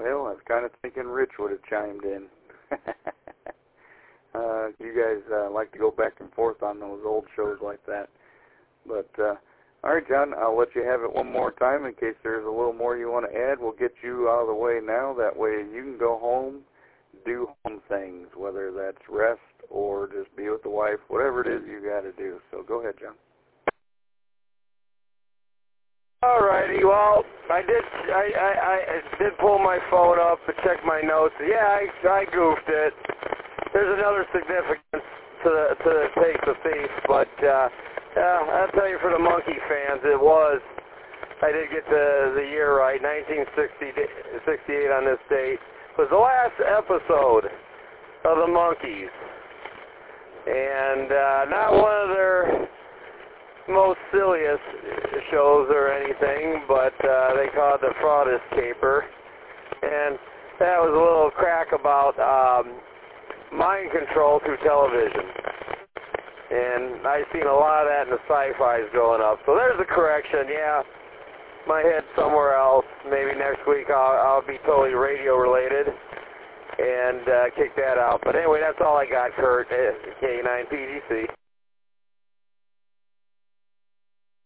Well, I was kind of thinking Rich would have chimed in. You guys like to go back and forth on those old shows like that. But, all right, John, I'll let you have it one more time in case there's a little more you want to add. We'll get you out of the way now. That way you can go home, do home things, whether that's rest or just be with the wife, whatever it is you got to do. So go ahead, John. All righty. Well, I did pull my phone up and check my notes. Yeah, I goofed it. There's another significance to the Take the Thief, but I'll tell you, for the Monkey fans, I did get the year right. 1968 on this date was the last episode of the Monkees, and not one of their most silliest shows or anything, but they call it the Fraud Escaper, and that was a little crack about mind control through television, and I've seen a lot of that in the sci-fis growing up. So there's a correction. Yeah, my head's somewhere else. Maybe next week I'll be totally radio related and kick that out. But anyway, that's all I got, Kurt. K9PGC.